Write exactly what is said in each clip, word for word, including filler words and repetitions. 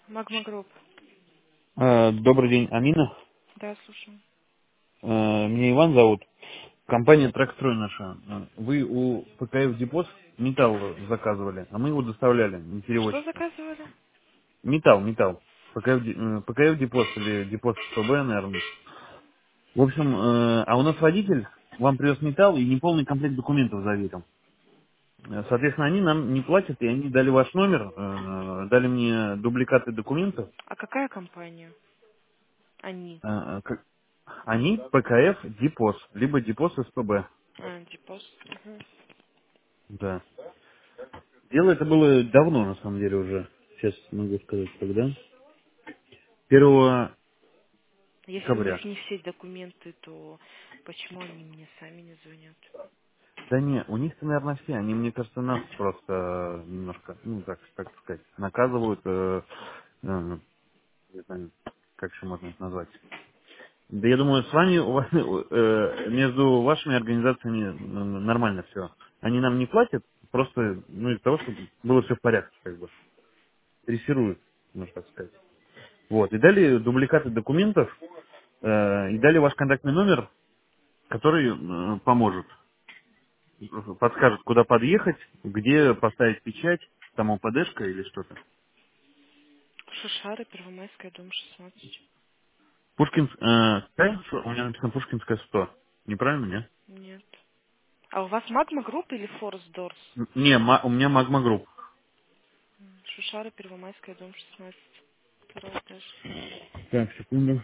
Магма Групп. Э, Добрый день, Амина. Да, слушаю. Э, Меня Иван зовут. Компания Тракстрой наша. Э, Вы у ПКФ Депоз металл заказывали, а мы его доставляли, не Что перевозчики. заказывали? Металл, металл. ПКФ, де- э, ПКФ Депоз или Депоз ПБ, наверное. В общем, э, а у нас водитель вам привез металл и неполный комплект документов заверил. Э, Соответственно, они нам не платят, и они дали ваш номер, э, дали мне дубликаты документов. А какая компания? Они. Э, э, как- Они ПКФ Депоз, либо Депоз СПБ. А, Депоз. Угу. Да. Дело это было давно, на самом деле, уже. Сейчас могу сказать, когда. Первого Если у декабря. них не все документы, то почему они мне сами не звонят? Да не, у них-то, наверное, все. Они, мне кажется, нас просто э, немножко, ну, как, как сказать, наказывают, э, э, не знаю, как еще можно это назвать. Да я думаю, с вами, у вас, э, между вашими организациями э, нормально все. Они нам не платят, просто, ну, из-за того, чтобы было все в порядке, как бы. Дрессируют, можно так сказать. Вот, и дали дубликаты документов, э, и дали ваш контактный номер, который э, поможет, подскажет, куда подъехать, где поставить печать, там ОПДшка или что-то. Шушары, Первомайская, дом шестнадцать. Пушкин, э, какая? Шо? У меня написано Пушкинская сто. Неправильно, не? Нет. А у вас Магма Групп или Форст Дорс? Н- Не, ма- у меня Магма Групп. Шушары, Первомайская, дом шестнадцать. Второй этаж. Так, секунду.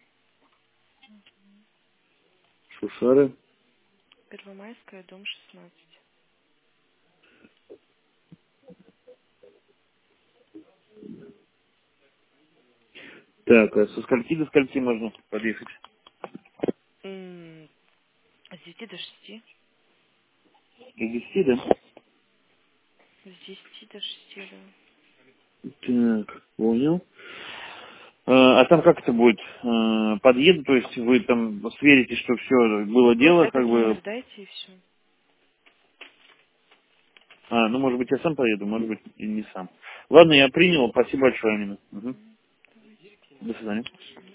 Шушары. Первомайская, дом шестнадцать. Так, а со скольки до скольки можно подъехать? М, С десяти до шести. До десяти, да? С десяти до шести, да. Так, понял. Э, А там как это будет? Э, Подъеду, то есть вы там сверите, что все было Вот дело, как этот бы. номер дайте и все. А, ну может быть я сам поеду, может быть и не сам. Ладно, я принял. Спасибо большое, Амина. Мгм. Давайте. До свидания.